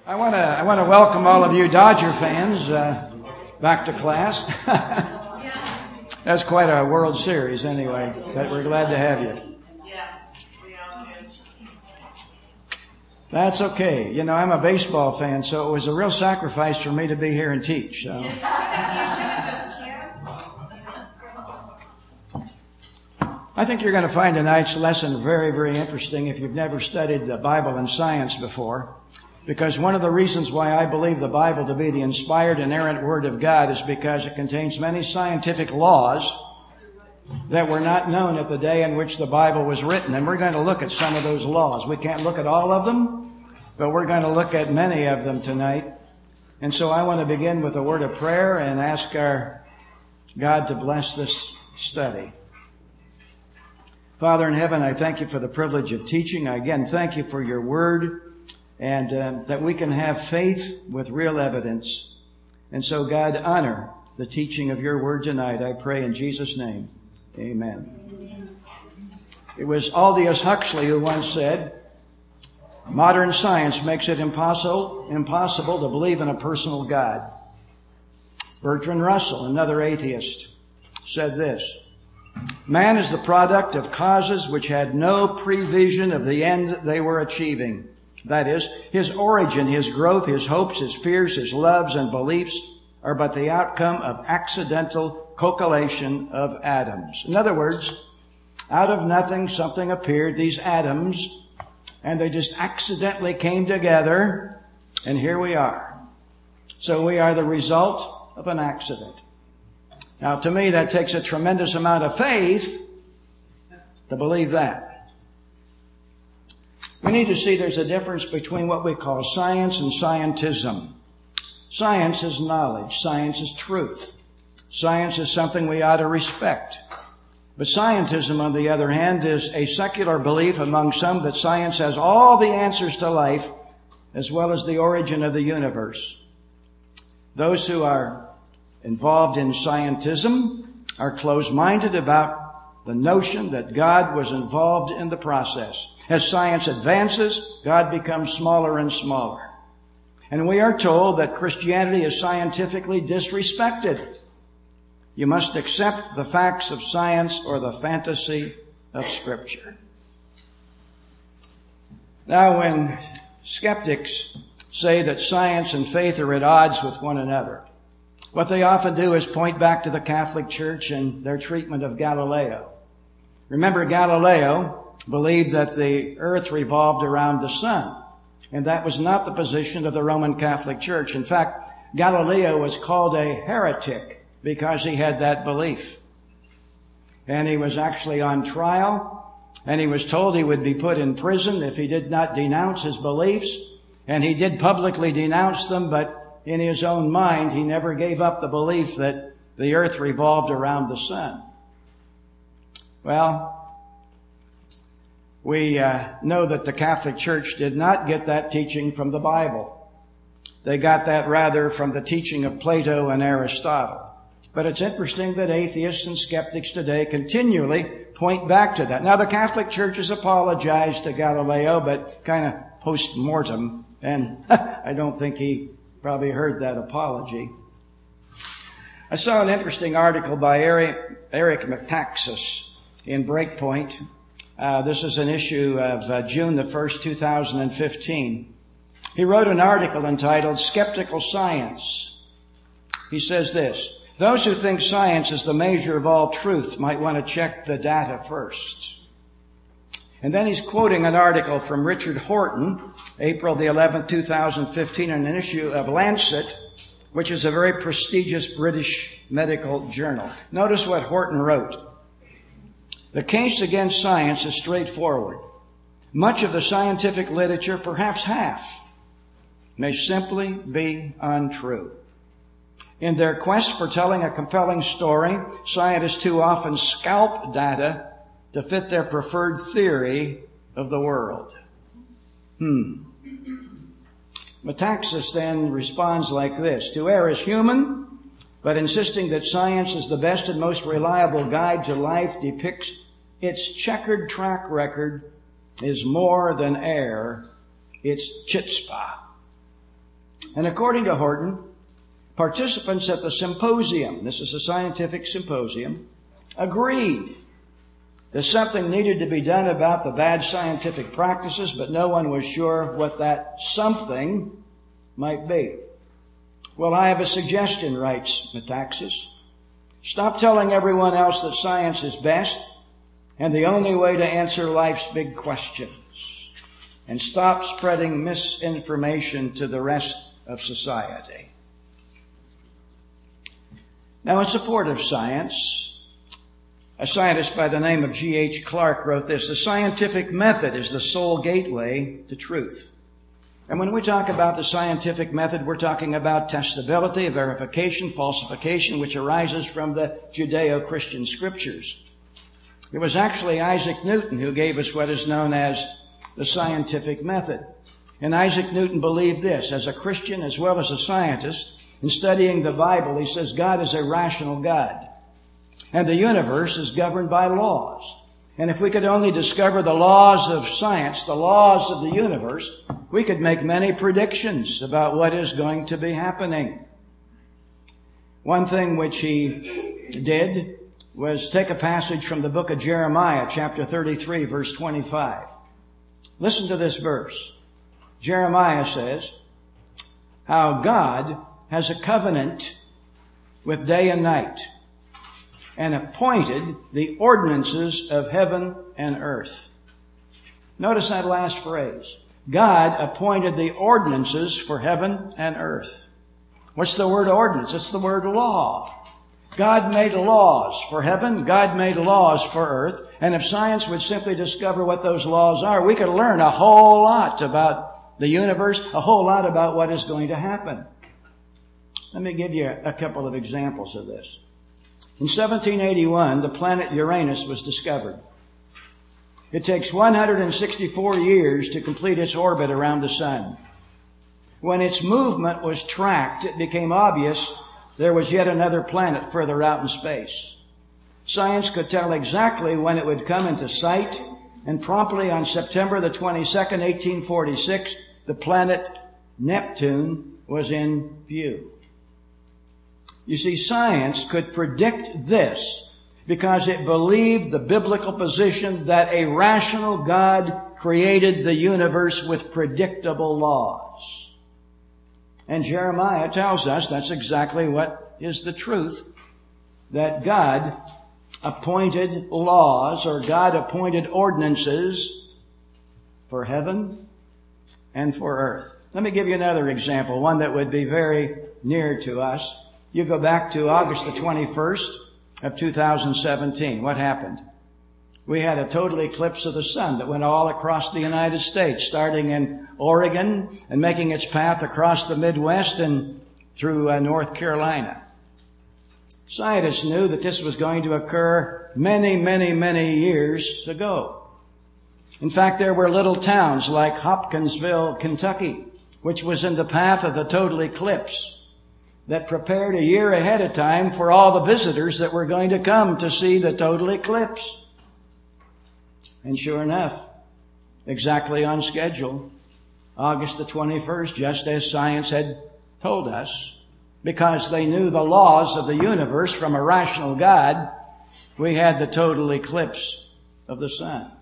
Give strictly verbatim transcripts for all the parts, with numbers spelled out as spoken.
I want to I want to welcome all of you Dodger fans uh, back to class. That's quite a World Series anyway, but we're glad to have you. That's okay. You know, I'm a baseball fan, so it was a real sacrifice for me to be here and teach. So. I think you're going to find tonight's lesson very, very interesting if you've never studied the Bible and science before. Because one of the reasons why I believe the Bible to be the inspired, inerrant Word of God is because it contains many scientific laws that were not known at the day in which the Bible was written. And we're going to look at some of those laws. We can't look at all of them, but we're going to look at many of them tonight. And so I want to begin with a word of prayer and ask our God to bless this study. Father in heaven, I thank you for the privilege of teaching. I again thank you for your word. And uh, that we can have faith with real evidence. And so, God, honor the teaching of your word tonight. I pray in Jesus' name. Amen. It was Aldous Huxley who once said, modern science makes it impossible, impossible to believe in a personal God. Bertrand Russell, another atheist, said this, man is the product of causes which had no prevision of the end they were achieving. That is, his origin, his growth, his hopes, his fears, his loves and beliefs are but the outcome of accidental coagulation of atoms. In other words, out of nothing something appeared, these atoms, and they just accidentally came together, and here we are. So we are the result of an accident. Now to me that takes a tremendous amount of faith to believe that. We need to see there's a difference between what we call science and scientism. Science is knowledge. Science is truth. Science is something we ought to respect. But scientism, on the other hand, is a secular belief among some that science has all the answers to life as well as the origin of the universe. Those who are involved in scientism are closed-minded about the notion that God was involved in the process. As science advances, God becomes smaller and smaller. And we are told that Christianity is scientifically disrespected. You must accept the facts of science or the fantasy of Scripture. Now, when skeptics say that science and faith are at odds with one another, what they often do is point back to the Catholic Church and their treatment of Galileo. Remember, Galileo believed that the earth revolved around the sun. And that was not the position of the Roman Catholic Church. In fact, Galileo was called a heretic because he had that belief. And he was actually on trial, and he was told he would be put in prison if he did not denounce his beliefs. And he did publicly denounce them, but in his own mind, he never gave up the belief that the earth revolved around the sun. Well, we uh, know that the Catholic Church did not get that teaching from the Bible. They got that rather from the teaching of Plato and Aristotle. But it's interesting that atheists and skeptics today continually point back to that. Now, the Catholic Church has apologized to Galileo, but kind of post-mortem, and I don't think he probably heard that apology. I saw an interesting article by Eric, Eric Metaxas in Breakpoint. Uh, this is an issue of uh, June the first, two thousand fifteen. He wrote an article entitled Skeptical Science. He says this, those who think science is the measure of all truth might want to check the data first. And then he's quoting an article from Richard Horton, April the eleventh, two thousand fifteen, in an issue of Lancet, which is a very prestigious British medical journal. Notice what Horton wrote. The case against science is straightforward. Much of the scientific literature, perhaps half, may simply be untrue. In their quest for telling a compelling story, scientists too often scalp data to fit their preferred theory of the world. Hmm. Metaxas then responds like this. To err is human, but insisting that science is the best and most reliable guide to life depicts its checkered track record is more than error, it's chutzpah. And according to Horton, participants at the symposium, this is a scientific symposium, agreed that something needed to be done about the bad scientific practices, but no one was sure what that something might be. Well, I have a suggestion, writes Metaxas. Stop telling everyone else that science is best and the only way to answer life's big questions. And stop spreading misinformation to the rest of society. Now, in support of science, a scientist by the name of G H Clark wrote this: the scientific method is the sole gateway to truth. And when we talk about the scientific method, we're talking about testability, verification, falsification, which arises from the Judeo-Christian scriptures. It was actually Isaac Newton who gave us what is known as the scientific method. And Isaac Newton believed this: as a Christian as well as a scientist, in studying the Bible, he says God is a rational God. And the universe is governed by laws. And if we could only discover the laws of science, the laws of the universe, we could make many predictions about what is going to be happening. One thing which he did was take a passage from the book of Jeremiah, chapter thirty-three, verse twenty-five. Listen to this verse. Jeremiah says, how God has a covenant with day and night, and appointed the ordinances of heaven and earth. Notice that last phrase. God appointed the ordinances for heaven and earth. What's the word ordinance? It's the word law. God made laws for heaven. God made laws for earth. And if science would simply discover what those laws are, we could learn a whole lot about the universe, a whole lot about what is going to happen. Let me give you a couple of examples of this. In seventeen eighty-one, the planet Uranus was discovered. It takes one hundred sixty-four years to complete its orbit around the sun. When its movement was tracked, it became obvious there was yet another planet further out in space. Science could tell exactly when it would come into sight, and promptly on September the twenty-second, eighteen forty-six, the planet Neptune was in view. You see, science could predict this because it believed the biblical position that a rational God created the universe with predictable laws. And Jeremiah tells us that's exactly what is the truth, that God appointed laws, or God appointed ordinances for heaven and for earth. Let me give you another example, one that would be very near to us. You go back to August the twenty-first of two thousand seventeen. What happened? We had a total eclipse of the sun that went all across the United States, starting in Oregon and making its path across the Midwest and through uh, North Carolina. Scientists knew that this was going to occur many, many, many years ago. In fact, there were little towns like Hopkinsville, Kentucky, which was in the path of the total eclipse, that prepared a year ahead of time for all the visitors that were going to come to see the total eclipse. And sure enough, exactly on schedule, August the twenty-first, just as science had told us, because they knew the laws of the universe from a rational God, we had the total eclipse of the sun.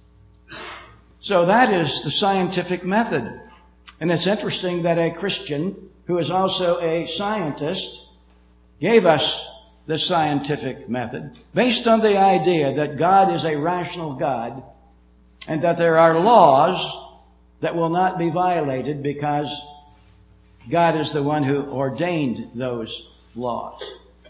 So that is the scientific method. And it's interesting that a Christian who is also a scientist gave us the scientific method based on the idea that God is a rational God and that there are laws that will not be violated because God is the one who ordained those laws.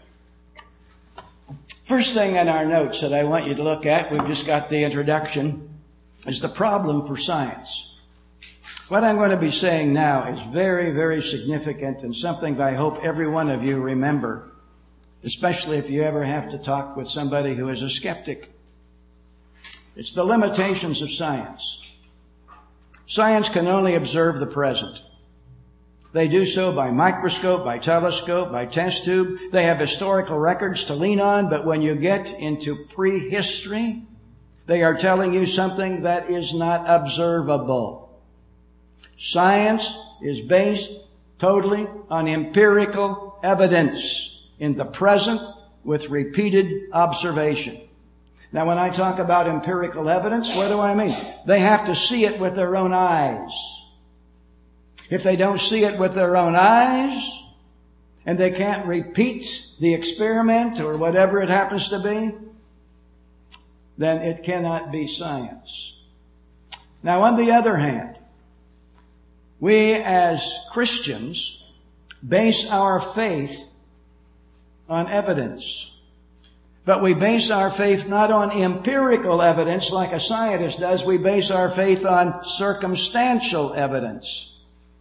First thing in our notes that I want you to look at, we've just got the introduction, is the problem for science. What I'm going to be saying now is very, very significant and something that I hope every one of you remember, especially if you ever have to talk with somebody who is a skeptic. It's the limitations of science. Science can only observe the present. They do so by microscope, by telescope, by test tube. They have historical records to lean on, but when you get into prehistory, they are telling you something that is not observable. Science is based totally on empirical evidence in the present with repeated observation. Now, when I talk about empirical evidence, what do I mean? They have to see it with their own eyes. If they don't see it with their own eyes, and they can't repeat the experiment or whatever it happens to be, then it cannot be science. Now, on the other hand, we as Christians base our faith on evidence. But we base our faith not on empirical evidence like a scientist does. We base our faith on circumstantial evidence.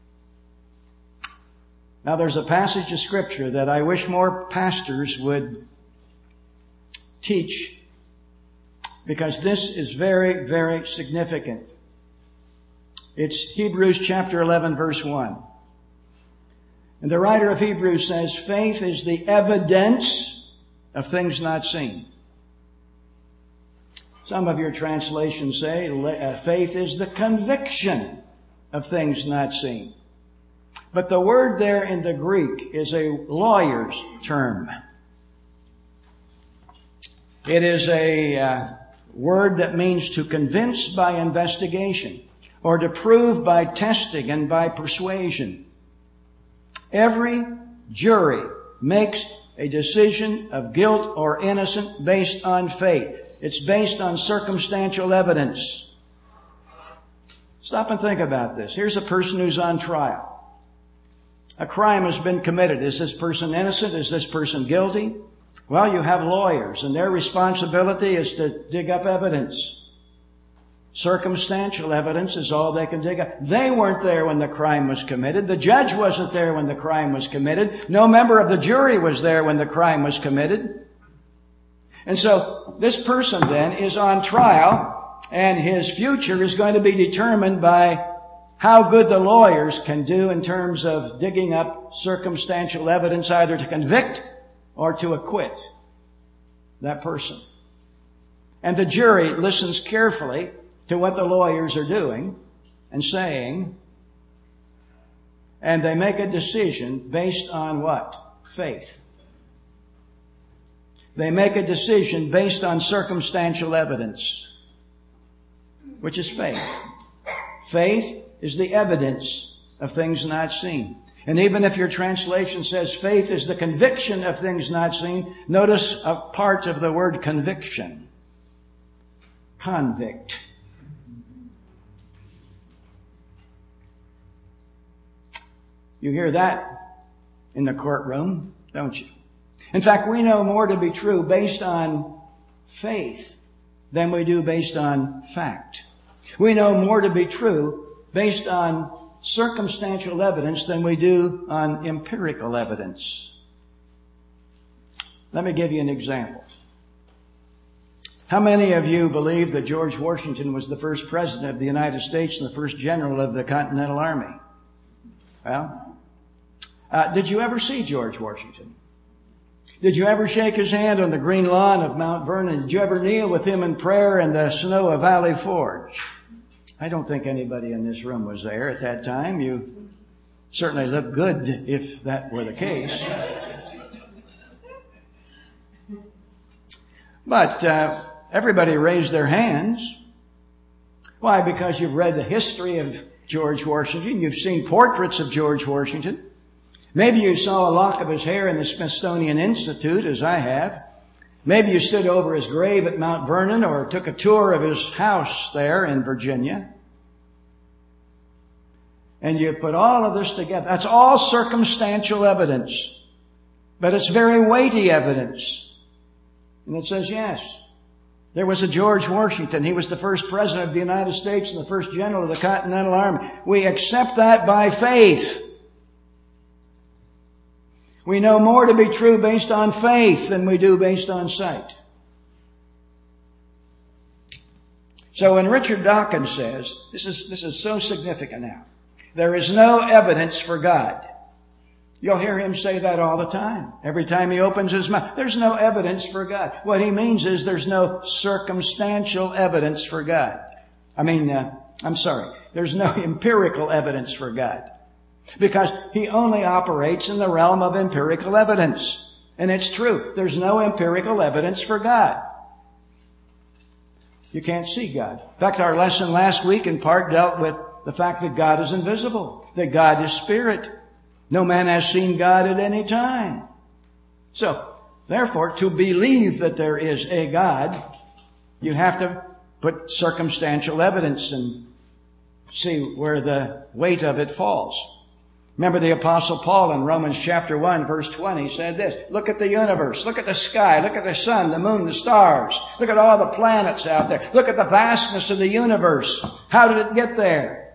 Now, there's a passage of Scripture that I wish more pastors would teach, because this is very, very significant. It's Hebrews chapter eleven, verse one. And the writer of Hebrews says, faith is the evidence of things not seen. Some of your translations say faith is the conviction of things not seen. But the word there in the Greek is a lawyer's term. It is a uh, word that means to convince by investigation, or to prove by testing and by persuasion. Every jury makes a decision of guilt or innocence based on faith. It's based on circumstantial evidence. Stop and think about this. Here's a person who's on trial. A crime has been committed. Is this person innocent? Is this person guilty? Well, you have lawyers, and their responsibility is to dig up evidence. Circumstantial evidence is all they can dig up. They weren't there when the crime was committed. The judge wasn't there when the crime was committed. No member of the jury was there when the crime was committed. And so this person then is on trial, and his future is going to be determined by how good the lawyers can do in terms of digging up circumstantial evidence either to convict or to acquit that person. And the jury listens carefully to what the lawyers are doing and saying, and they make a decision based on what? Faith. They make a decision based on circumstantial evidence, which is faith. Faith is the evidence of things not seen. And even if your translation says faith is the conviction of things not seen, notice a part of the word conviction. Convict. You hear that in the courtroom, don't you? In fact, we know more to be true based on faith than we do based on fact. We know more to be true based on circumstantial evidence than we do on empirical evidence. Let me give you an example. How many of you believe that George Washington was the first president of the United States and the first general of the Continental Army? Well, uh, did you ever see George Washington? Did you ever shake his hand on the green lawn of Mount Vernon? Did you ever kneel with him in prayer in the snow of Valley Forge? I don't think anybody in this room was there at that time. You certainly look good if that were the case. But uh, everybody raised their hands. Why? Because you've read the history of George Washington. You've seen portraits of George Washington. Maybe you saw a lock of his hair in the Smithsonian Institute, as I have. Maybe you stood over his grave at Mount Vernon or took a tour of his house there in Virginia. And you put all of this together. That's all circumstantial evidence. But it's very weighty evidence. And it says, yes, there was a George Washington. He was the first president of the United States and the first general of the Continental Army. We accept that by faith. We know more to be true based on faith than we do based on sight. So when Richard Dawkins says, this is, this is so significant now, there is no evidence for God. You'll hear him say that all the time. Every time he opens his mouth, there's no evidence for God. What he means is there's no circumstantial evidence for God. I mean, uh, I'm sorry, there's no empirical evidence for God. because he only operates in the realm of empirical evidence. And it's true. There's no empirical evidence for God. You can't see God. In fact, our lesson last week in part dealt with the fact that God is invisible, that God is spirit. No man has seen God at any time. So, therefore, to believe that there is a God, you have to put circumstantial evidence and see where the weight of it falls. Remember the Apostle Paul in Romans chapter one, verse twenty said this, look at the universe, look at the sky, look at the sun, the moon, the stars, look at all the planets out there, look at the vastness of the universe. How did it get there?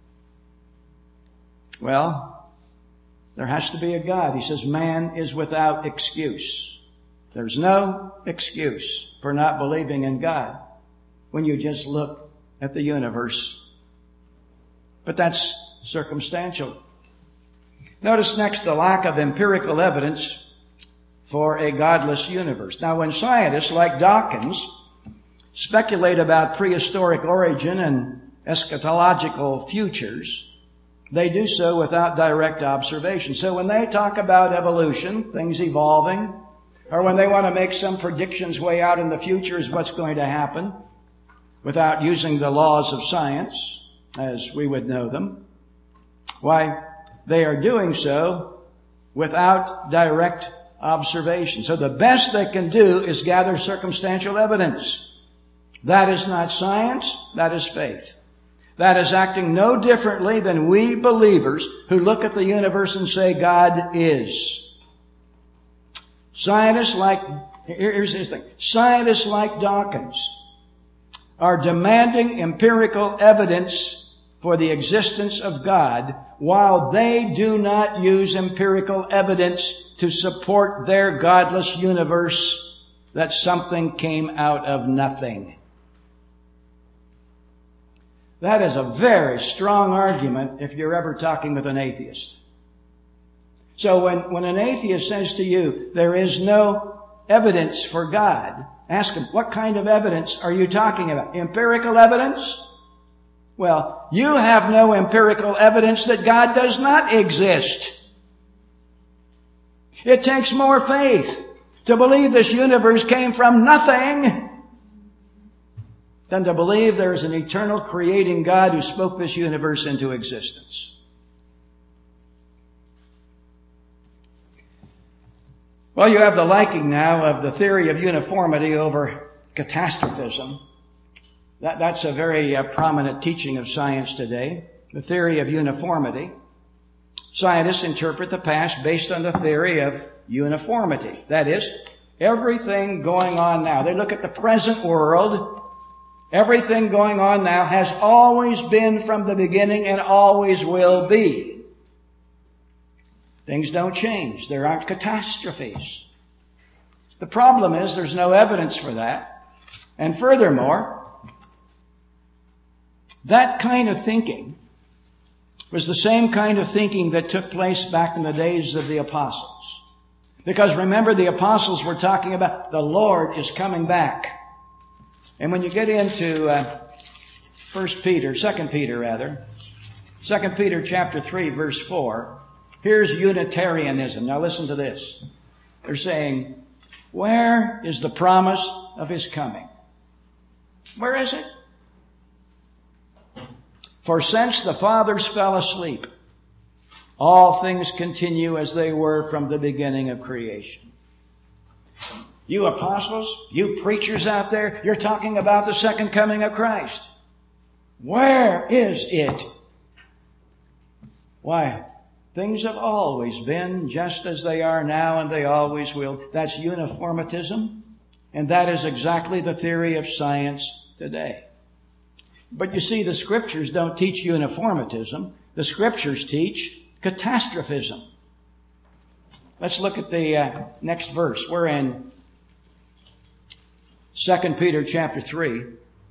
Well, there has to be a God. He says man is without excuse. There's no excuse for not believing in God when you just look at the universe. But that's circumstantial. Notice next the lack of empirical evidence for a godless universe. Now, when scientists like Dawkins speculate about prehistoric origin and eschatological futures, they do so without direct observation. So when they talk about evolution, things evolving, or when they want to make some predictions way out in the future as what's going to happen, without using the laws of science as we would know them, why, they are doing so without direct observation. So the best they can do is gather circumstantial evidence. That is not science, that is faith. That is acting no differently than we believers who look at the universe and say God is. Scientists like, here's this thing, scientists like Dawkins are demanding empirical evidence for the existence of God, while they do not use empirical evidence to support their godless universe that something came out of nothing. That is a very strong argument if you're ever talking with an atheist. So when, when an atheist says to you, there is no evidence for God, ask him, what kind of evidence are you talking about? Empirical evidence? Well, you have no empirical evidence that God does not exist. It takes more faith to believe this universe came from nothing than to believe there is an eternal creating God who spoke this universe into existence. Well, you have the liking now of the theory of uniformity over catastrophism. That, that's a very uh, prominent teaching of science today, the theory of uniformity. Scientists interpret the past based on the theory of uniformity. That is, everything going on now. They look at the present world. Everything going on now has always been from the beginning and always will be. Things don't change. There aren't catastrophes. The problem is there's no evidence for that. And furthermore, that kind of thinking was the same kind of thinking that took place back in the days of the apostles. Because remember, the apostles were talking about the Lord is coming back. And when you get into uh, First Peter, Second Peter rather, Second Peter chapter three, verse four, here's Unitarianism. Now listen to this. They're saying, where is the promise of His coming? Where is it? For since the fathers fell asleep, all things continue as they were from the beginning of creation. You apostles, you preachers out there, you're talking about the second coming of Christ. Where is it? Why, things have always been just as they are now and they always will. That's uniformitism, and that is exactly the theory of science today. But you see, the Scriptures don't teach uniformitism. The Scriptures teach catastrophism. Let's look at the uh, next verse. We're in Second Peter chapter three.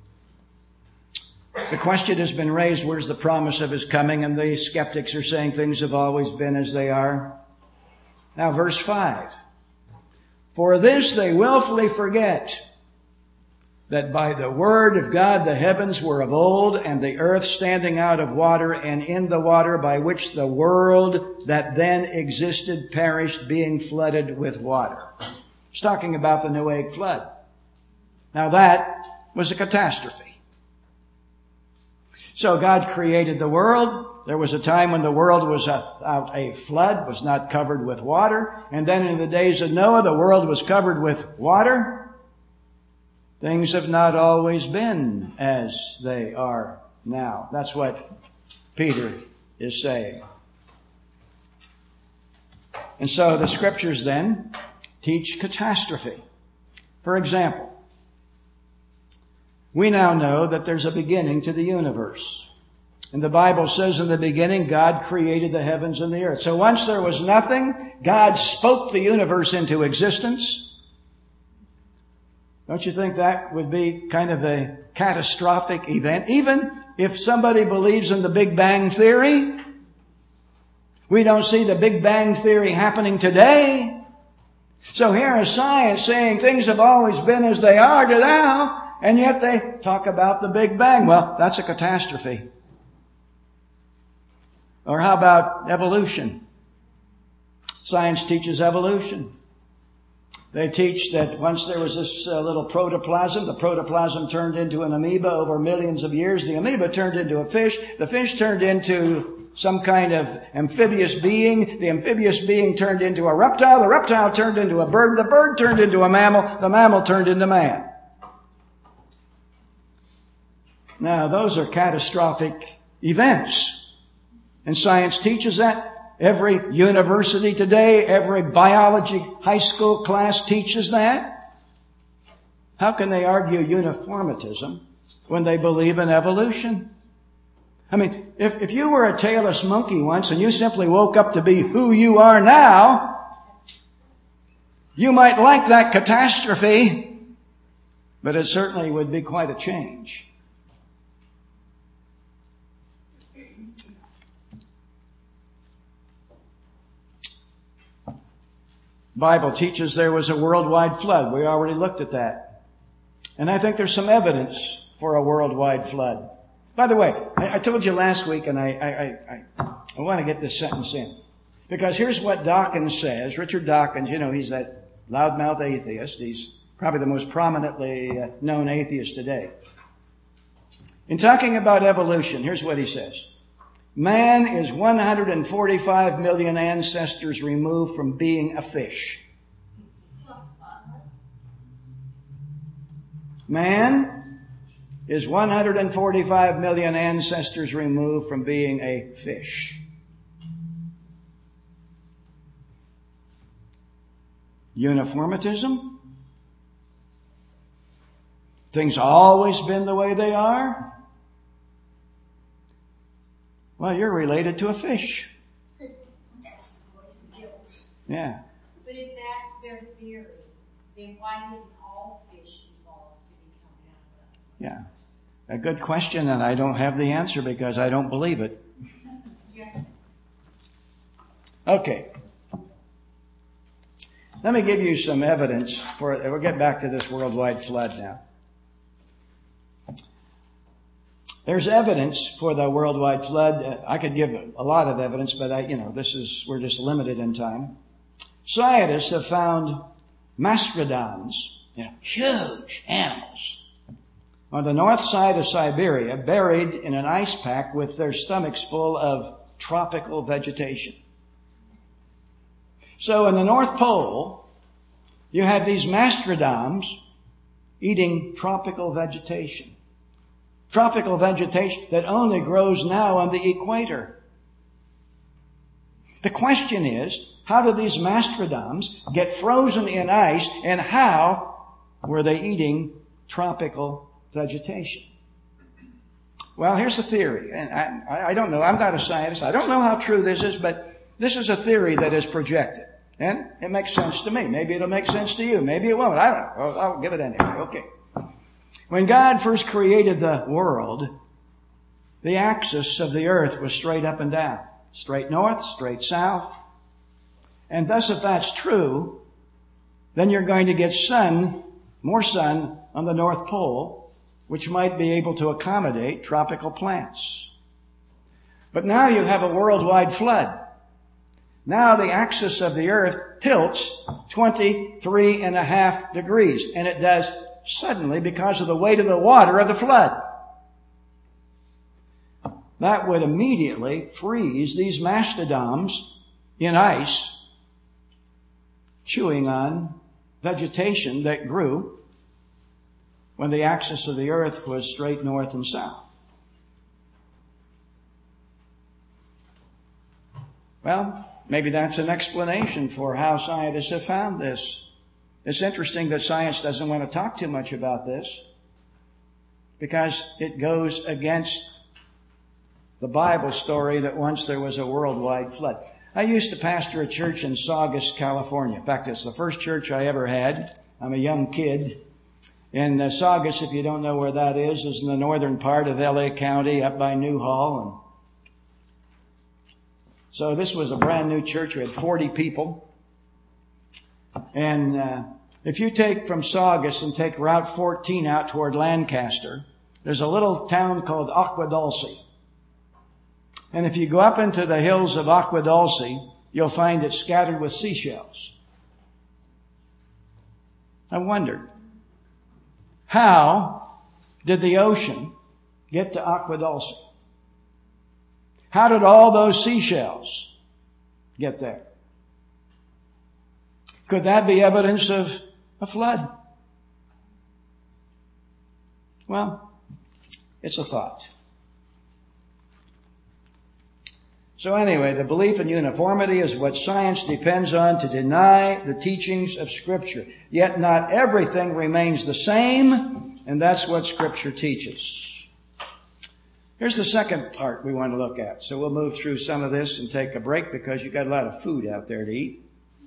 The question has been raised, where's the promise of His coming? And the skeptics are saying things have always been as they are. Now verse five. For this they willfully forget, that by the word of God the heavens were of old, and the earth standing out of water, and in the water by which the world that then existed perished, being flooded with water. It's talking about the Noahic flood. Now that was a catastrophe. So God created the world. There was a time when the world was without a flood, was not covered with water. And then in the days of Noah, the world was covered with water. Things have not always been as they are now. That's what Peter is saying. And so the scriptures then teach catastrophe. For example, we now know that there's a beginning to the universe. And the Bible says in the beginning, God created the heavens and the earth. So once there was nothing, God spoke the universe into existence. Don't you think that would be kind of a catastrophic event? Even if somebody believes in the Big Bang Theory, we don't see the Big Bang Theory happening today. So here is science saying things have always been as they are to now, and yet they talk about the Big Bang. Well, that's a catastrophe. Or how about evolution? Science teaches evolution. They teach that once there was this uh, little protoplasm, the protoplasm turned into an amoeba over millions of years. The amoeba turned into a fish. The fish turned into some kind of amphibious being. The amphibious being turned into a reptile. The reptile turned into a bird. The bird turned into a mammal. The mammal turned into man. Now, those are catastrophic events. And science teaches that. Every university today, every biology high school class teaches that. How can they argue uniformitism when they believe in evolution? I mean, if, if you were a tailless monkey once and you simply woke up to be who you are now, you might like that catastrophe, but it certainly would be quite a change. Bible teaches there was a worldwide flood. We already looked at that. And I think there's some evidence for a worldwide flood. By the way, I, I told you last week, and I, I, I, I want to get this sentence in. Because here's what Dawkins says. Richard Dawkins, you know, he's that loudmouth atheist. He's probably the most prominently uh, known atheist today. In talking about evolution, here's what he says. Man is one hundred forty-five million ancestors removed from being a fish. Man is one hundred forty-five million ancestors removed from being a fish. Uniformitism? Things always been the way they are? Well, you're related to a fish. Yeah. But if that's their theory, then why didn't all fish evolve to become animals? Yeah. A good question, and I don't have the answer because I don't believe it. Yeah. Okay. Let me give you some evidence for, we'll get back to this worldwide flood now. There's evidence for the worldwide flood. I could give a lot of evidence, but I, you know, this is, we're just limited in time. Scientists have found mastodons, you know, huge animals, on the north side of Siberia, buried in an ice pack with their stomachs full of tropical vegetation. So in the North Pole, you have these mastodons eating tropical vegetation. Tropical vegetation that only grows now on the equator. The question is, how do these mastodons get frozen in ice, and how were they eating tropical vegetation? Well, here's the theory, and I, I don't know, I'm not a scientist, I don't know how true this is, but this is a theory that is projected. And it makes sense to me. Maybe it'll make sense to you. Maybe it won't. I don't know. I'll, I'll give it anyway. Okay. When God first created the world, the axis of the earth was straight up and down. Straight north, straight south. And thus, if that's true, then you're going to get sun more sun on the North Pole, which might be able to accommodate tropical plants. But now you have a worldwide flood. Now the axis of the earth tilts twenty-three and a half degrees, and it does suddenly because of the weight of the water of the flood. That would immediately freeze these mastodons in ice, chewing on vegetation that grew when the axis of the earth was straight north and south. Well, maybe that's an explanation for how scientists have found this. It's interesting that science doesn't want to talk too much about this because it goes against the Bible story that once there was a worldwide flood. I used to pastor a church in Saugus, California. In fact, it's the first church I ever had. I'm a young kid. And uh, Saugus, if you don't know where that is, is in the northern part of L A County up by Newhall. And so this was a brand new church. We had forty people. And uh, if you take from Saugus and take Route fourteen out toward Lancaster, there's a little town called Agua Dulce. And if you go up into the hills of Agua Dulce, you'll find it scattered with seashells. I wondered, how did the ocean get to Agua Dulce? How did all those seashells get there? Could that be evidence of a flood? Well, it's a thought. So anyway, the belief in uniformity is what science depends on to deny the teachings of Scripture. Yet not everything remains the same, and that's what Scripture teaches. Here's the second part we want to look at. So we'll move through some of this and take a break because you've got a lot of food out there to eat.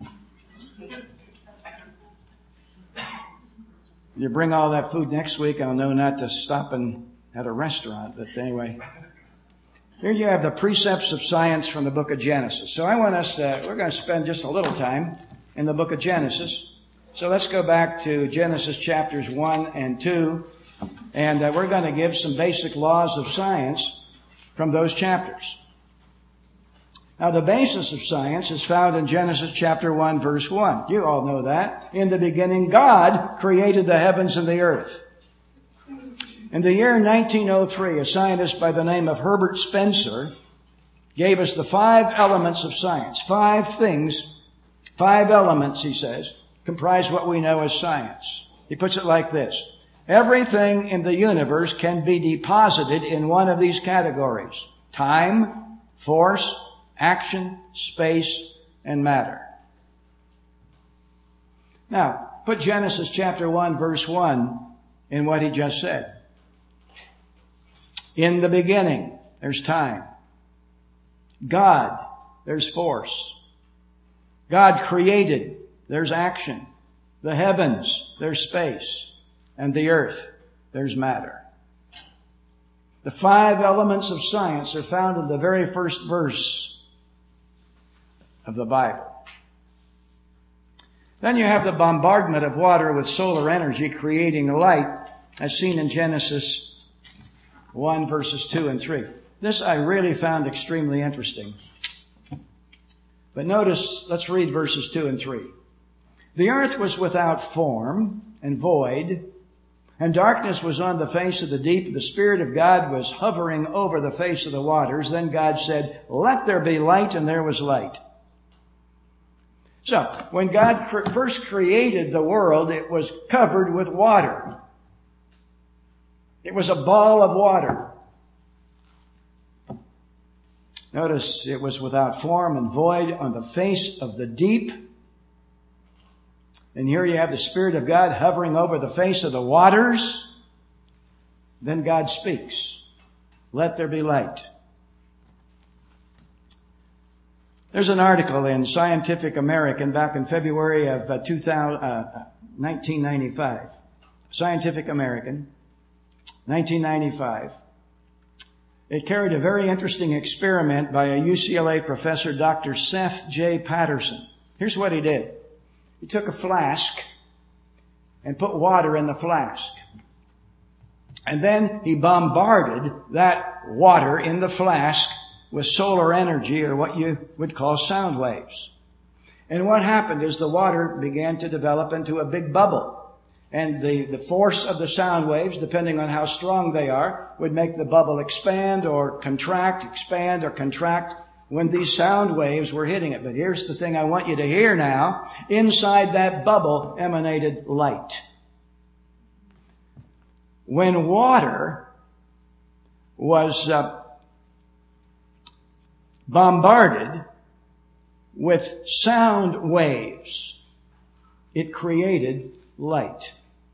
You bring all that food next week, I'll know not to stop in at a restaurant. But anyway, here you have the precepts of science from the book of Genesis. So I want us to, we're going to spend just a little time in the book of Genesis. So let's go back to Genesis chapters one and two. And uh, we're going to give some basic laws of science from those chapters. Now the basis of science is found in Genesis chapter one verse one. You all know that. In the beginning, God created the heavens and the earth. In the year nineteen oh three, a scientist by the name of Herbert Spencer gave us the five elements of science. Five things, five elements, he says, comprise what we know as science. He puts it like this. Everything in the universe can be deposited in one of these categories. Time, force, action, space, and matter. Now, put Genesis chapter one verse one in what he just said. In the beginning, there's time. God, there's force. God created, there's action. The heavens, there's space. And the earth, there's matter. The five elements of science are found in the very first verse of the Bible. Then you have the bombardment of water with solar energy creating light, as seen in Genesis one verses two and three. This I really found extremely interesting. But notice, let's read verses two and three. The earth was without form and void, and darkness was on the face of the deep. The Spirit of God was hovering over the face of the waters. Then God said, "Let there be light," and there was light. So, when God cr- first created the world, it was covered with water. It was a ball of water. Notice it was without form and void on the face of the deep. And here you have the Spirit of God hovering over the face of the waters. Then God speaks. Let there be light. There's an article in Scientific American back in February of uh, two thousand, uh, nineteen ninety-five. Scientific American, nineteen ninety-five. It carried a very interesting experiment by a U C L A professor, Doctor Seth J. Patterson. Here's what he did. He took a flask and put water in the flask. And then he bombarded that water in the flask with solar energy, or what you would call sound waves. And what happened is the water began to develop into a big bubble. And the, the force of the sound waves, depending on how strong they are, would make the bubble expand or contract, expand or contract when these sound waves were hitting it. But here's the thing I want you to hear now. Inside that bubble emanated light. When water was uh, bombarded with sound waves, it created light.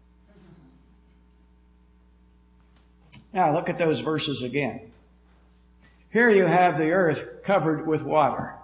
Now look at those verses again. Here you have the earth covered with water.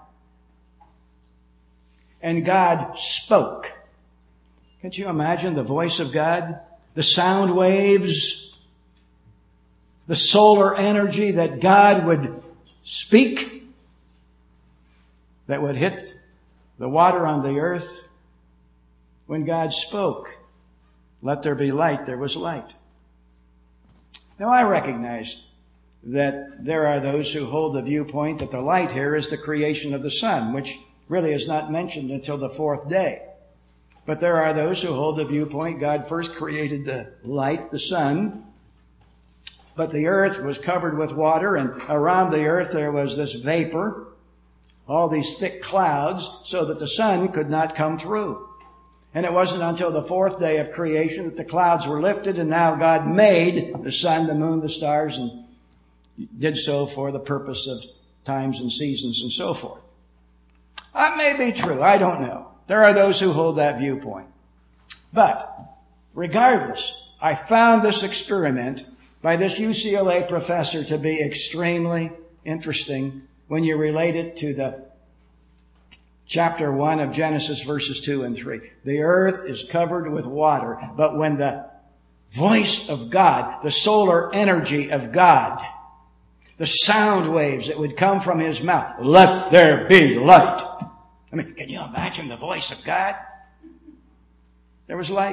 And God spoke. Can't you imagine the voice of God? The sound waves, the solar energy that God would speak, that would hit the water on the earth. When God spoke, let there be light, there was light. Now I recognize that there are those who hold the viewpoint that the light here is the creation of the sun, which really is not mentioned until the fourth day. But there are those who hold the viewpoint God first created the light, the sun, but the earth was covered with water, and around the earth there was this vapor, all these thick clouds, so that the sun could not come through. And it wasn't until the fourth day of creation that the clouds were lifted, and now God made the sun, the moon, the stars, and did so for the purpose of times and seasons and so forth. That may be true. I don't know. There are those who hold that viewpoint. But regardless, I found this experiment by this U C L A professor to be extremely interesting when you relate it to the chapter one of Genesis, verses two and three. The earth is covered with water, but when the voice of God, the solar energy of God, the sound waves that would come from His mouth, let there be light. I mean, can you imagine the voice of God? There was light.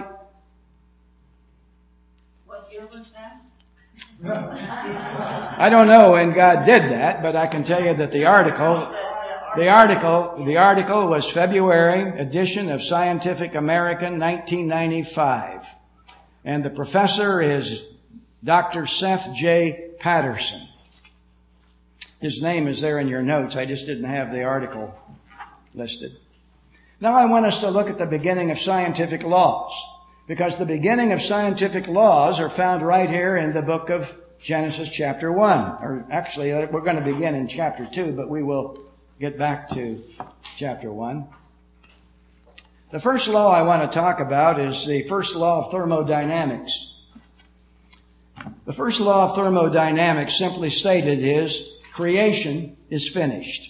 What year was that? I don't know when God did that, but I can tell you that the article, the article, the article was February edition of Scientific American, nineteen ninety-five. And the professor is Doctor Seth J. Patterson. His name is there in your notes. I just didn't have the article listed. Now I want us to look at the beginning of scientific laws, because the beginning of scientific laws are found right here in the book of Genesis chapter one. Or actually, we're going to begin in chapter two, but we will get back to chapter one. The first law I want to talk about is the first law of thermodynamics. The first law of thermodynamics, simply stated, is creation is finished.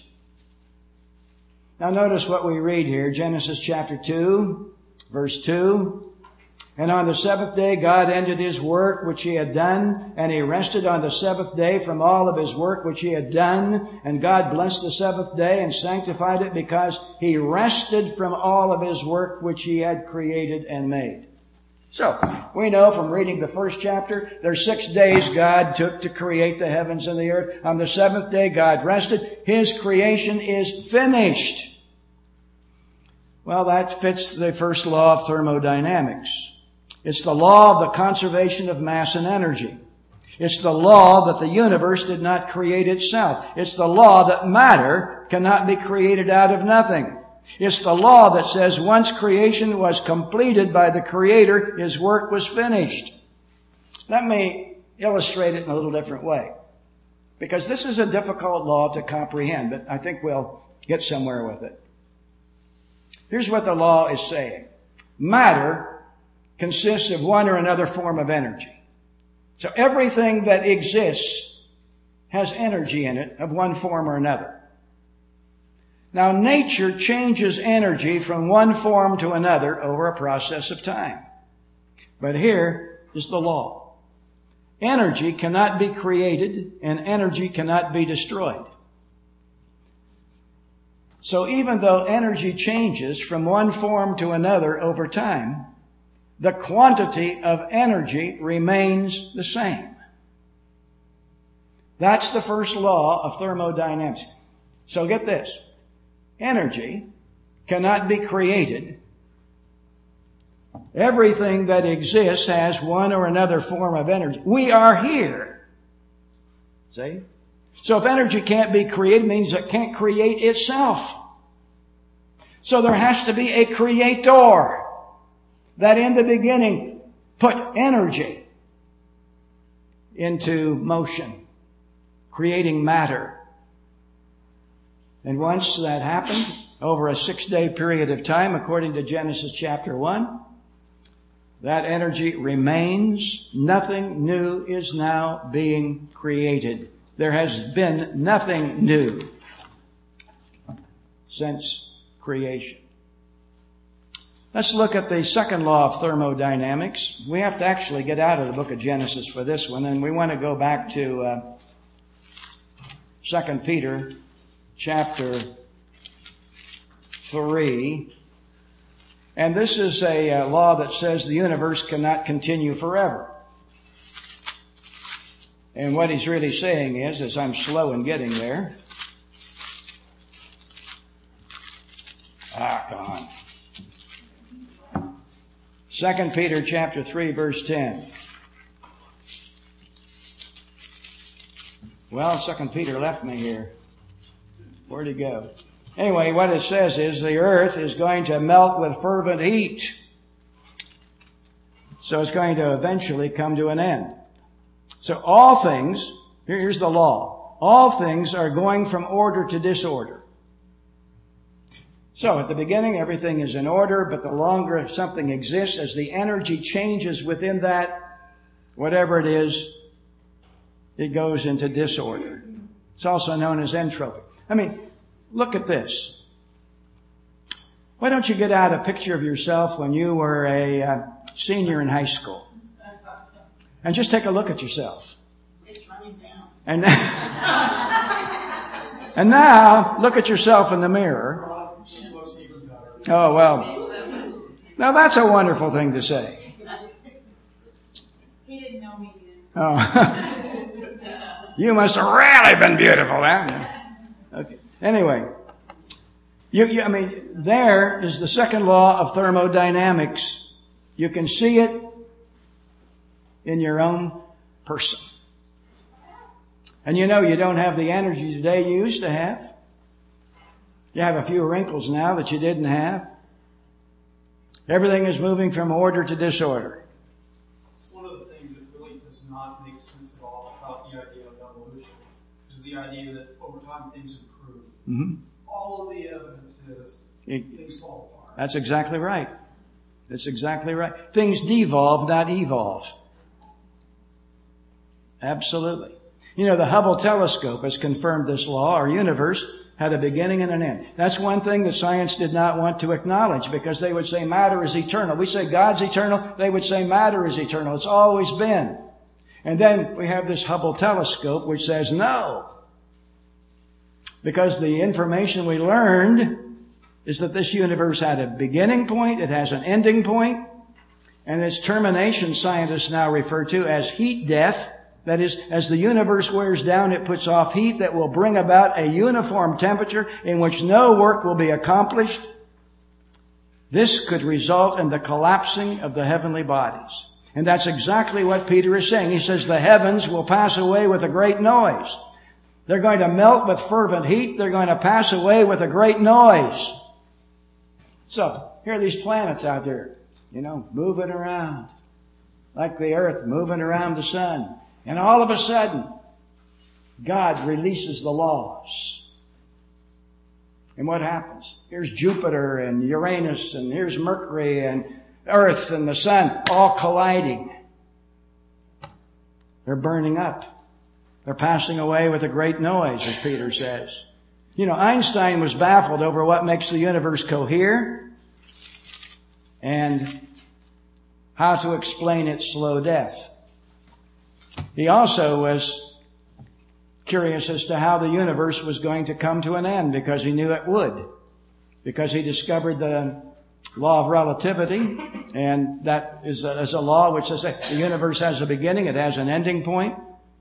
Now notice what we read here, Genesis chapter two, verse two. And on the seventh day God ended His work which He had done, and He rested on the seventh day from all of His work which He had done. And God blessed the seventh day and sanctified it, because He rested from all of His work which He had created and made. So, we know from reading the first chapter, there's six days God took to create the heavens and the earth. On the seventh day God rested. His creation is finished. Well, that fits the first law of thermodynamics. It's the law of the conservation of mass and energy. It's the law that the universe did not create itself. It's the law that matter cannot be created out of nothing. It's the law that says once creation was completed by the Creator, His work was finished. Let me illustrate it in a little different way, because this is a difficult law to comprehend, but I think we'll get somewhere with it. Here's what the law is saying. Matter consists of one or another form of energy. So everything that exists has energy in it of one form or another. Now, nature changes energy from one form to another over a process of time. But here is the law. Energy cannot be created and energy cannot be destroyed. So even though energy changes from one form to another over time, the quantity of energy remains the same. That's the first law of thermodynamics. So get this. Energy cannot be created. Everything that exists has one or another form of energy. We are here. See? So if energy can't be created, it means it can't create itself. So there has to be a creator that in the beginning put energy into motion, creating matter. And once that happened, over a six-day period of time, according to Genesis chapter one, that energy remains. Nothing new is now being created. There has been nothing new since creation. Let's look at the second law of thermodynamics. We have to actually get out of the book of Genesis for this one, and we want to go back to uh, Second Peter chapter three. And this is a uh, law that says the universe cannot continue forever. And what he's really saying is, as I'm slow in getting there, ah, come on. Second Peter chapter three, verse ten. Well, Second Peter left me here. Where'd he go? Anyway, what it says is the earth is going to melt with fervent heat. So it's going to eventually come to an end. So all things, here's the law. All things are going from order to disorder. So at the beginning, everything is in order, but the longer something exists, as the energy changes within that, whatever it is, it goes into disorder. It's also known as entropy. I mean, look at this. Why don't you get out a picture of yourself when you were a uh, senior in high school? And just take a look at yourself. It's running down. And, and now, look at yourself in the mirror. She looks even better. Oh, well. Now that's a wonderful thing to say. He didn't know me then. Oh. You must have really been beautiful, then. Okay. Anyway. You, you, I mean, there is the second law of thermodynamics. You can see it in your own person. And you know you don't have the energy today you used to have. You have a few wrinkles now that you didn't have. Everything is moving from order to disorder. It's one of the things that really does not make sense at all about the idea of evolution, is the idea that over time things improve. Mm-hmm. All of the evidence is It, things fall apart. that's exactly right. That's exactly right. Things devolve, not evolve. Absolutely. You know, the Hubble telescope has confirmed this law. Our universe had a beginning and an end. That's one thing that science did not want to acknowledge, because they would say matter is eternal. We say God's eternal. They would say matter is eternal. It's always been. And then we have this Hubble telescope which says no. Because the information we learned is that this universe had a beginning point, it has an ending point, and its termination scientists now refer to as heat death. That is, as the universe wears down, it puts off heat that will bring about a uniform temperature in which no work will be accomplished. This could result in the collapsing of the heavenly bodies. And that's exactly what Peter is saying. He says the heavens will pass away with a great noise. They're going to melt with fervent heat. They're going to pass away with a great noise. So, here are these planets out there, you know, moving around. Like the earth moving around the sun. And all of a sudden, God releases the laws. And what happens? Here's Jupiter and Uranus, and here's Mercury and Earth and the sun all colliding. They're burning up. They're passing away with a great noise, as Peter says. You know, Einstein was baffled over what makes the universe cohere and how to explain its slow death. He also was curious as to how the universe was going to come to an end, because he knew it would. Because he discovered the law of relativity, And that is a, is a law which says the universe has a beginning, it has an ending point.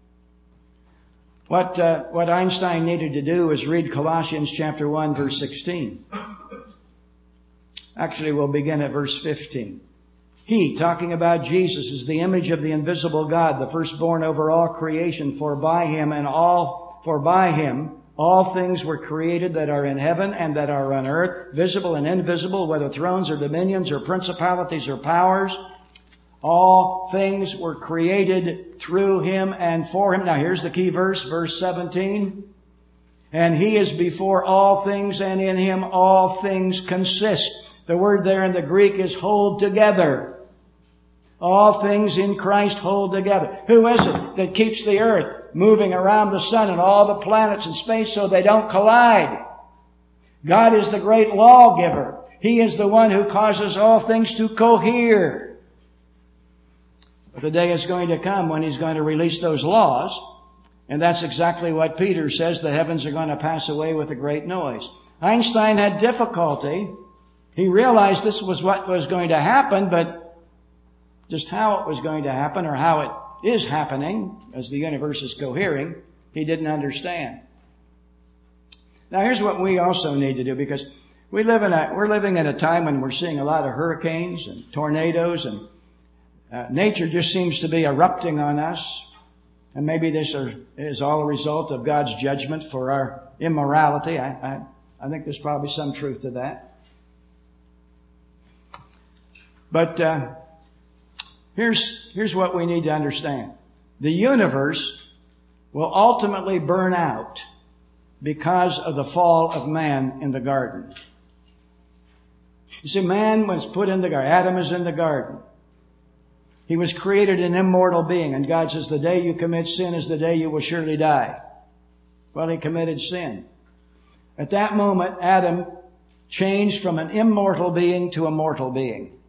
What, uh, what Einstein needed to do is read Colossians chapter one, verse sixteen. Actually, we'll begin at verse fifteen. He, talking about Jesus, is the image of the invisible God, the firstborn over all creation, for by him and all, for by him all things were created that are in heaven and that are on earth, visible and invisible, whether thrones or dominions or principalities or powers. All things were created through him and for him. Now here's the key verse, verse seventeen. And he is before all things, and in him all things consist. The word there in the Greek is hold together. All things in Christ hold together. Who is it that keeps the earth moving around the sun and all the planets in space so they don't collide? God is the great lawgiver. He is the one who causes all things to cohere. But the day is going to come when he's going to release those laws. And that's exactly what Peter says. The heavens are going to pass away with a great noise. Einstein had difficulty. He realized this was what was going to happen, but just how it was going to happen or how it is happening as the universe is cohering, he didn't understand. Now here's what we also need to do, because we live in a, we're living in a time when we're seeing a lot of hurricanes and tornadoes, and uh, nature just seems to be erupting on us. And maybe this are, is all a result of God's judgment for our immorality. I, I, I think there's probably some truth to that. But uh, here's here's what we need to understand. The universe will ultimately burn out because of the fall of man in the garden. You see, man was put in the garden. Adam is in the garden. He was created an immortal being, and God says, the day you commit sin is the day you will surely die. Well, he committed sin. At that moment, Adam changed from an immortal being to a mortal being.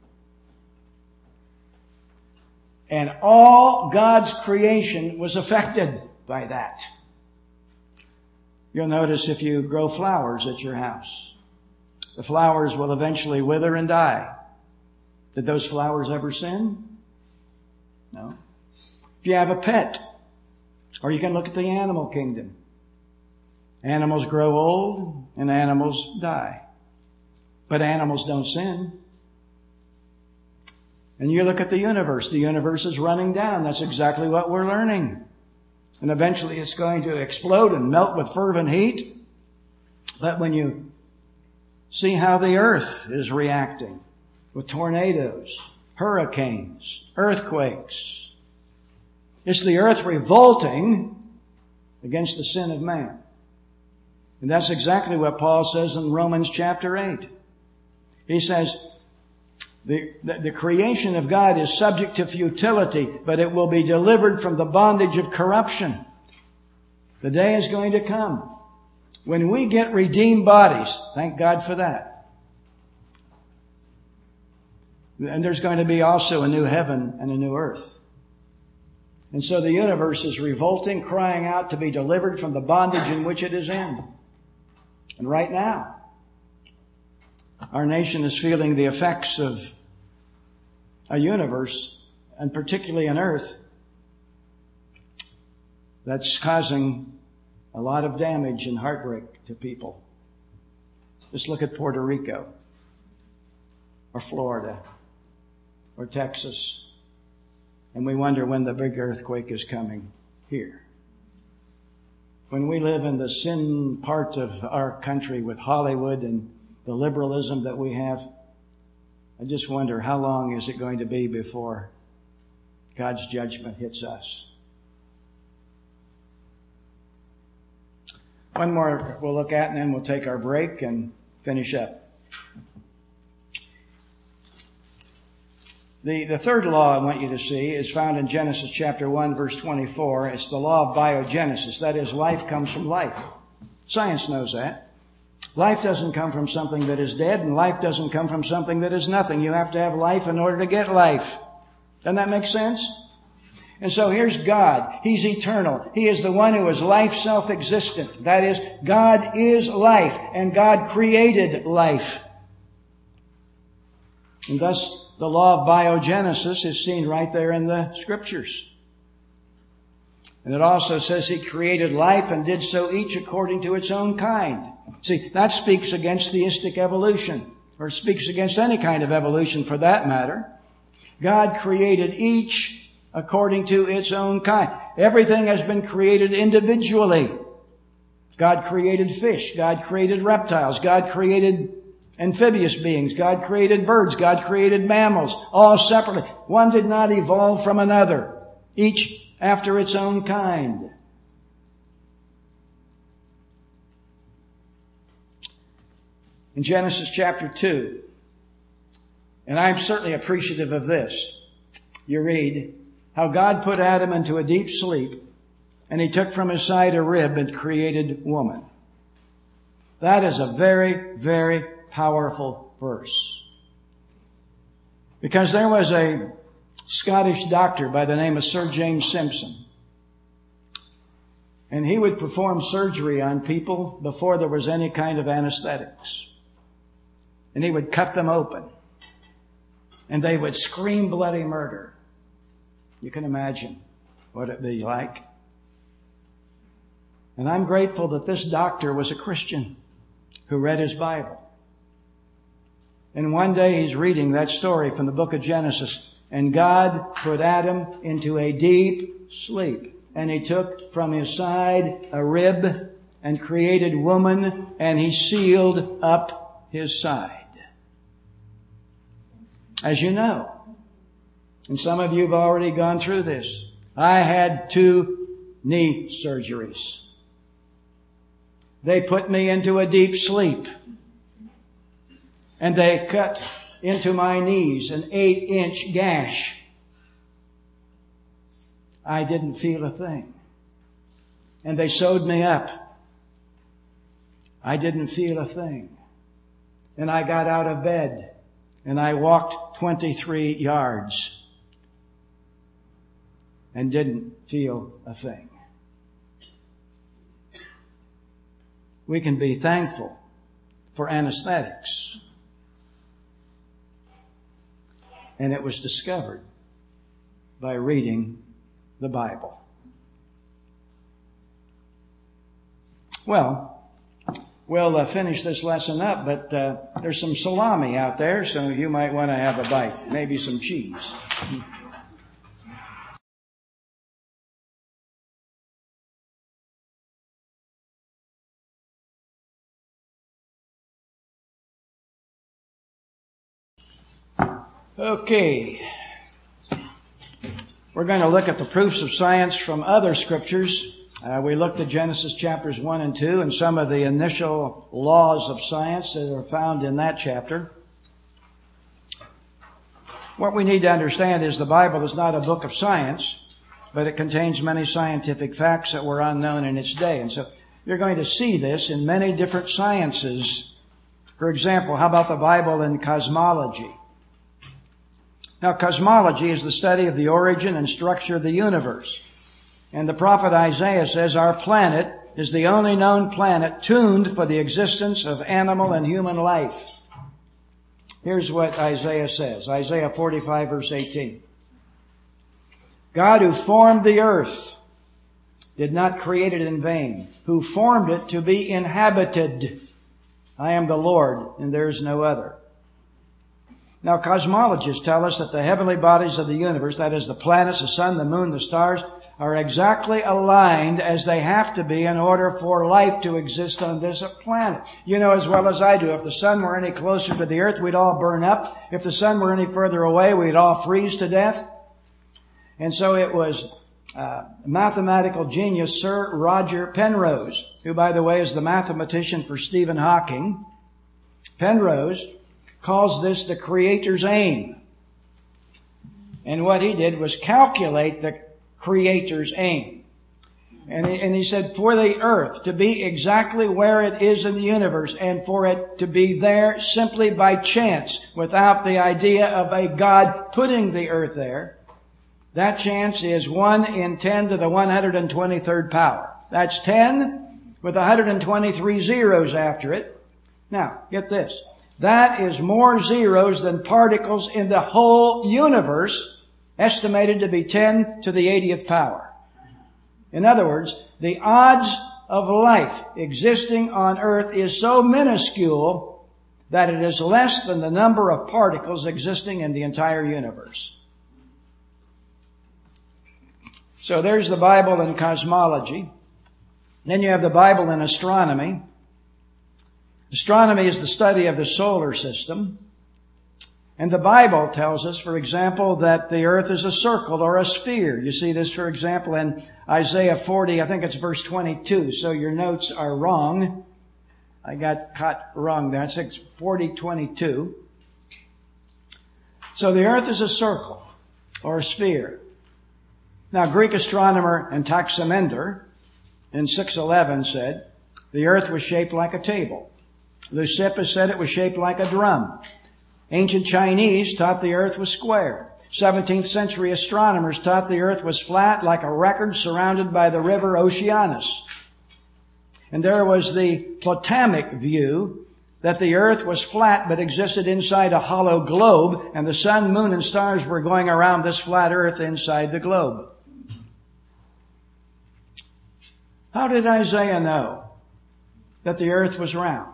And all God's creation was affected by that. You'll notice if you grow flowers at your house, the flowers will eventually wither and die. Did those flowers ever sin? No. If you have a pet, or you can look at the animal kingdom. Animals grow old and animals die. But animals don't sin. And you look at the universe. The universe is running down. That's exactly what we're learning. And eventually it's going to explode and melt with fervent heat. But when you see how the earth is reacting with tornadoes, hurricanes, earthquakes, it's the earth revolting against the sin of man. And that's exactly what Paul says in Romans chapter eight. He says, the, the, the creation of God is subject to futility, but it will be delivered from the bondage of corruption. The day is going to come when we get redeemed bodies. Thank God for that. And there's going to be also a new heaven and a new earth. And so the universe is revolting, crying out to be delivered from the bondage in which it is in. And right now, our nation is feeling the effects of a universe, and particularly an earth, that's causing a lot of damage and heartbreak to people. Just look at Puerto Rico, or Florida, or Texas, and we wonder when the big earthquake is coming here. When we live in the sin part of our country with Hollywood and the liberalism that we have, I just wonder how long is it going to be before God's judgment hits us. One more we'll look at, and then we'll take our break and finish up. The, the third law I want you to see is found in Genesis chapter one, verse twenty-four. It's the law of biogenesis. That is, life comes from life. Science knows that. Life doesn't come from something that is dead, and life doesn't come from something that is nothing. You have to have life in order to get life. Doesn't that make sense? And so here's God. He's eternal. He is the one who is life self-existent. That is, God is life, and God created life. And thus, the law of biogenesis is seen right there in the Scriptures. And it also says He created life and did so each according to its own kind. See, that speaks against theistic evolution, or speaks against any kind of evolution for that matter. God created each according to its own kind. Everything has been created individually. God created fish. God created reptiles. God created amphibious beings. God created birds. God created mammals, all separately. One did not evolve from another, each after its own kind. In Genesis chapter two, and I'm certainly appreciative of this, you read how God put Adam into a deep sleep, and He took from his side a rib and created woman. That is a very, very powerful verse. Because there was a Scottish doctor by the name of Sir James Simpson. And he would perform surgery on people before there was any kind of anesthetics. And he would cut them open. And they would scream bloody murder. You can imagine what it'd be like. And I'm grateful that this doctor was a Christian who read his Bible. And one day he's reading that story from the book of Genesis. And God put Adam into a deep sleep. And He took from his side a rib and created woman, and He sealed up his side. As you know, and some of you have already gone through this, I had two knee surgeries. They put me into a deep sleep. And they cut into my knees an eight inch gash. I didn't feel a thing. And they sewed me up. I didn't feel a thing. And I got out of bed and I walked twenty-three yards and didn't feel a thing. We can be thankful for anesthetics. And it was discovered by reading the Bible. Well, we'll uh, finish this lesson up, but uh, there's some salami out there, so you might want to have a bite. Maybe some cheese. Okay. We're going to look at the proofs of science from other scriptures. Uh, we looked at Genesis chapters one and two and some of the initial laws of science that are found in that chapter. What we need to understand is the Bible is not a book of science, but it contains many scientific facts that were unknown in its day. And so you're going to see this in many different sciences. For example, how about the Bible in cosmology? Now, cosmology is the study of the origin and structure of the universe. And the prophet Isaiah says our planet is the only known planet tuned for the existence of animal and human life. Here's what Isaiah says. Isaiah forty-five verse eighteen. God who formed the earth did not create it in vain, who formed it to be inhabited. I am the Lord, and there is no other. Now, cosmologists tell us that the heavenly bodies of the universe, that is the planets, the sun, the moon, the stars, are exactly aligned as they have to be in order for life to exist on this planet. You know as well as I do, if the sun were any closer to the earth, we'd all burn up. If the sun were any further away, we'd all freeze to death. And so it was uh, mathematical genius Sir Roger Penrose, who, by the way, is the mathematician for Stephen Hawking. Penrose calls this the Creator's aim. And what he did was calculate the Creator's aim. And he, and he said for the earth to be exactly where it is in the universe and for it to be there simply by chance without the idea of a God putting the earth there, that chance is one in ten to the one hundred twenty-third power. That's ten with one hundred twenty-three zeros after it. Now, get this. That is more zeros than particles in the whole universe, estimated to be ten to the eightieth power. In other words, the odds of life existing on earth is so minuscule that it is less than the number of particles existing in the entire universe. So there's the Bible in cosmology. Then you have the Bible in astronomy. Astronomy is the study of the solar system. And the Bible tells us, for example, that the earth is a circle or a sphere. You see this, for example, in Isaiah forty, I think it's verse twenty-two. So your notes are wrong. I got caught wrong there. It's forty twenty-two. So the earth is a circle or a sphere. Now, Greek astronomer Anaximander in six eleven said the earth was shaped like a table. Leucippus said it was shaped like a drum. Ancient Chinese taught the earth was square. seventeenth century astronomers taught the earth was flat like a record surrounded by the river Oceanus. And there was the Ptolemaic view that the earth was flat but existed inside a hollow globe, and the sun, moon, and stars were going around this flat earth inside the globe. How did Isaiah know that the earth was round?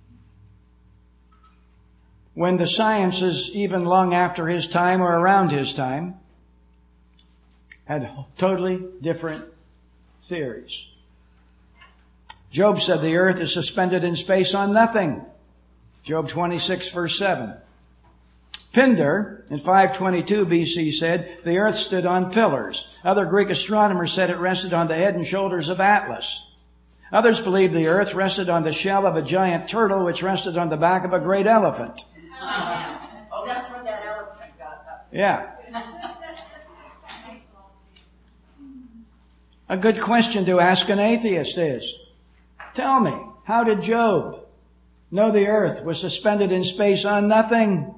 When the sciences, even long after his time or around his time, had totally different theories. Job said the earth is suspended in space on nothing. Job twenty-six verse seven. Pindar in five twenty-two B C said the earth stood on pillars. Other Greek astronomers said it rested on the head and shoulders of Atlas. Others believed the earth rested on the shell of a giant turtle which rested on the back of a great elephant. Oh, that's where that elephant got up. Yeah. A good question to ask an atheist is, tell me, how did Job know the earth was suspended in space on nothing?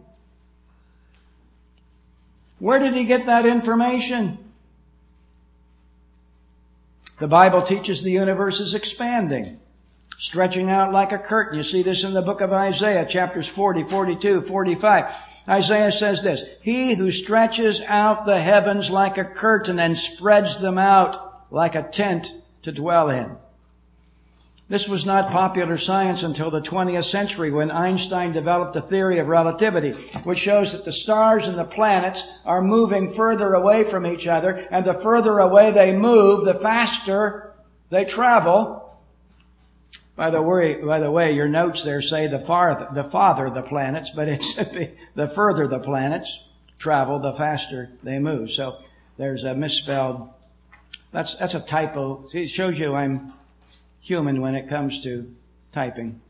Where did he get that information? The Bible teaches the universe is expanding, stretching out like a curtain. You see this in the book of Isaiah, chapters forty, forty-two, forty-five. Isaiah says this, he who stretches out the heavens like a curtain and spreads them out like a tent to dwell in. This was not popular science until the twentieth century when Einstein developed a theory of relativity, which shows that the stars and the planets are moving further away from each other, and the further away they move, the faster they travel. By the way, by the way, your notes there say the farther, the farther the planets, but it should be the further the planets travel, the faster they move. So there's a misspelled, that's, that's a typo. See, it shows you I'm human when it comes to typing.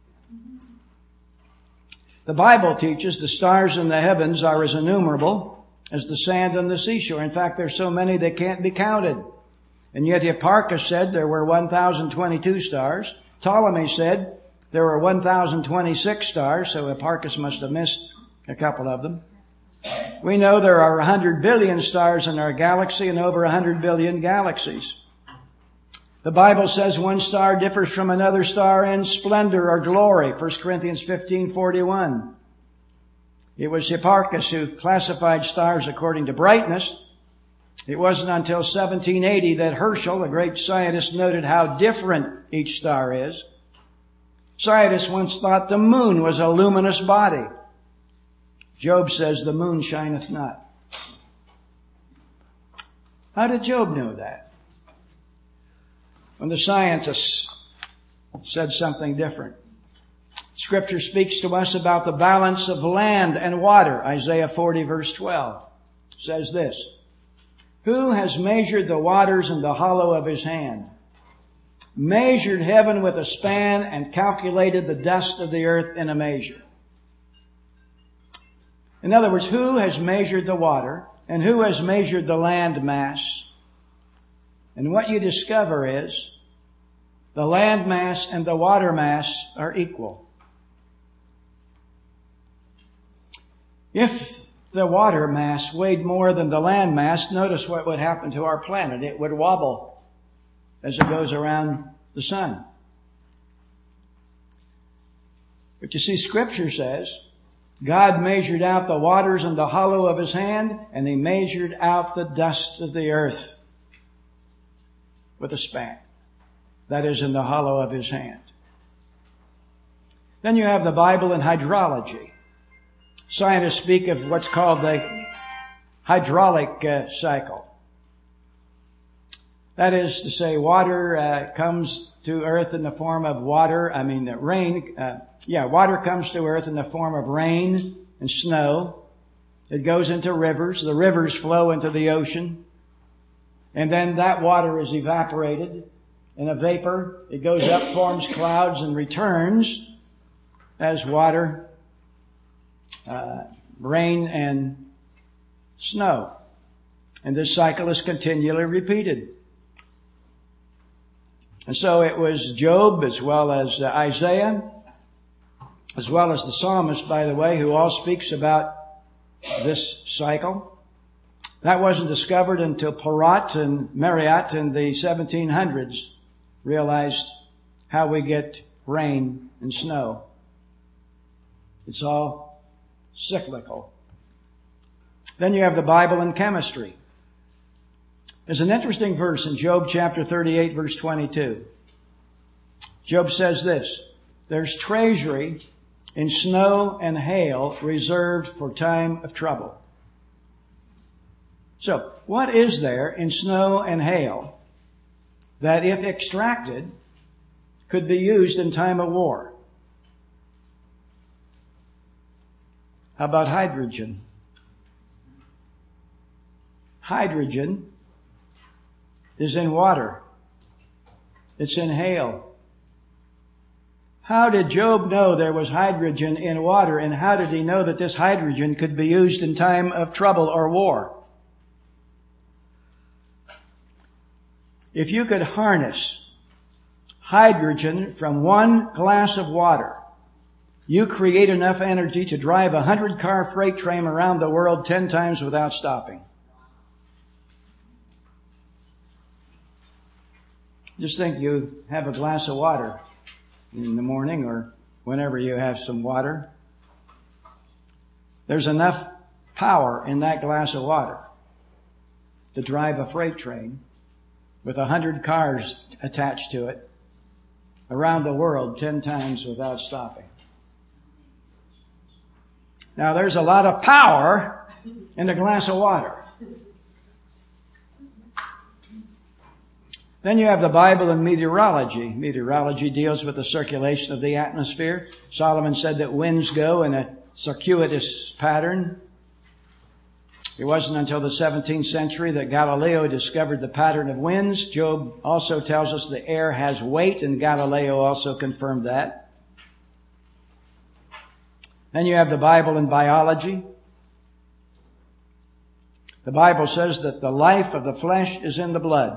The Bible teaches the stars in the heavens are as innumerable as the sand on the seashore. In fact, there's so many they can't be counted. And yet Hipparchus said there were one thousand twenty-two stars. Ptolemy said there were one thousand twenty-six stars, so Hipparchus must have missed a couple of them. We know there are one hundred billion stars in our galaxy and over one hundred billion galaxies. The Bible says one star differs from another star in splendor or glory, First Corinthians fifteen forty-one. It was Hipparchus who classified stars according to brightness. It wasn't until seventeen eighty that Herschel, a great scientist, noted how different each star is. Scientists once thought the moon was a luminous body. Job says the moon shineth not. How did Job know that? When the scientists said something different. Scripture speaks to us about the balance of land and water. Isaiah forty verse twelve says this, who has measured the waters in the hollow of his hand, measured heaven with a span, and calculated the dust of the earth in a measure? In other words, who has measured the water and who has measured the land mass? And what you discover is the land mass and the water mass are equal. If the water mass weighed more than the land mass, notice what would happen to our planet. It would wobble as it goes around the sun. But you see, Scripture says, God measured out the waters in the hollow of His hand, and He measured out the dust of the earth with a span. That is, in the hollow of His hand. Then you have the Bible in hydrology. Scientists speak of what's called the hydraulic uh, cycle. That is to say, water uh, comes to earth in the form of water. I mean, the rain. Uh, yeah, water comes to earth in the form of rain and snow. It goes into rivers. The rivers flow into the ocean. And then that water is evaporated in a vapor. It goes up, forms clouds, and returns as water, uh, rain, and snow. And this cycle is continually repeated. And so it was Job, as well as uh, Isaiah, as well as the psalmist, by the way, who all speaks about this cycle. That wasn't discovered until Perrott and Marriott in the seventeen hundreds realized how we get rain and snow. It's all cyclical. Then you have the Bible and chemistry. There's an interesting verse in Job chapter thirty-eight, verse twenty-two. Job says this, there's treasury in snow and hail reserved for time of trouble. So, what is there in snow and hail that, if extracted, could be used in time of war? How about hydrogen? Hydrogen is in water. It's in hail. How did Job know there was hydrogen in water, and how did he know that this hydrogen could be used in time of trouble or war? If you could harness hydrogen from one glass of water, you create enough energy to drive a hundred car freight train around the world ten times without stopping. Just think you have a glass of water in the morning or whenever you have some water. There's enough power in that glass of water to drive a freight train with a hundred cars attached to it around the world ten times without stopping. Now there's a lot of power in a glass of water. Then you have the Bible and meteorology. Meteorology deals with the circulation of the atmosphere. Solomon said that winds go in a circuitous pattern. It wasn't until the seventeenth century that Galileo discovered the pattern of winds. Job also tells us the air has weight, and Galileo also confirmed that. Then you have the Bible and biology. The Bible says that the life of the flesh is in the blood.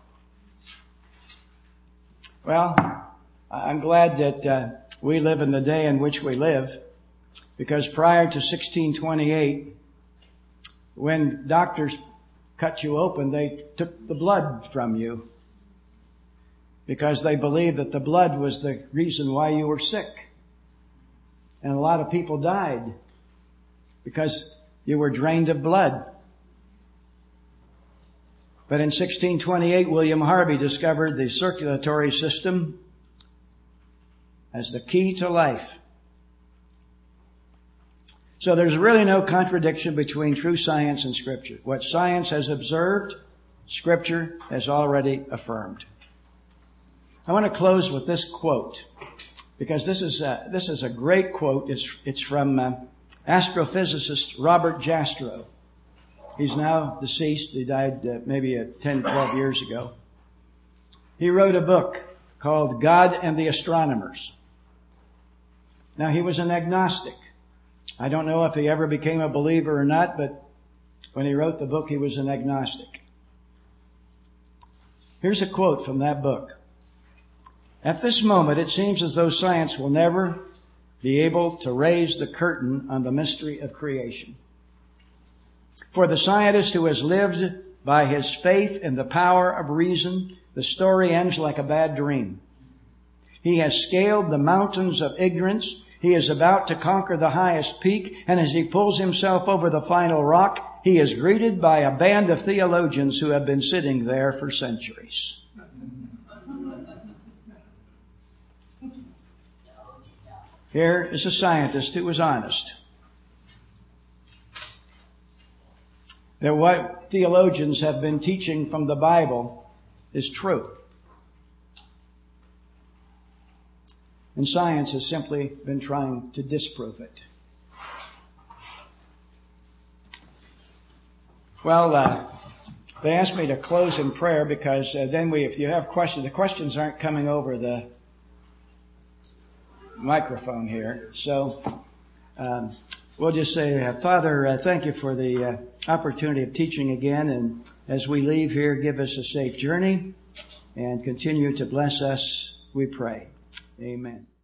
Well, I'm glad that uh, we live in the day in which we live, because prior to sixteen twenty-eight, when doctors cut you open, they took the blood from you because they believed that the blood was the reason why you were sick. And a lot of people died because you were drained of blood. But in sixteen twenty-eight, William Harvey discovered the circulatory system as the key to life. So there's really no contradiction between true science and Scripture. What science has observed, Scripture has already affirmed. I want to close with this quote, because this is a, this is a great quote. It's, it's from uh, astrophysicist Robert Jastrow. He's now deceased. He died uh, maybe uh, ten, twelve years ago. He wrote a book called God and the Astronomers. Now, he was an agnostic. I don't know if he ever became a believer or not, but when he wrote the book, he was an agnostic. Here's a quote from that book. At this moment, it seems as though science will never be able to raise the curtain on the mystery of creation. For the scientist who has lived by his faith in the power of reason, the story ends like a bad dream. He has scaled the mountains of ignorance He is about to conquer the highest peak, and as he pulls himself over the final rock, he is greeted by a band of theologians who have been sitting there for centuries. Here is a scientist who was honest. That what theologians have been teaching from the Bible is true. And science has simply been trying to disprove it. Well, uh, they asked me to close in prayer because uh, then we, if you have questions, the questions aren't coming over the microphone here. So um, we'll just say, uh, Father, uh, thank you for the uh, opportunity of teaching again. And as we leave here, give us a safe journey and continue to bless us, we pray. Amen.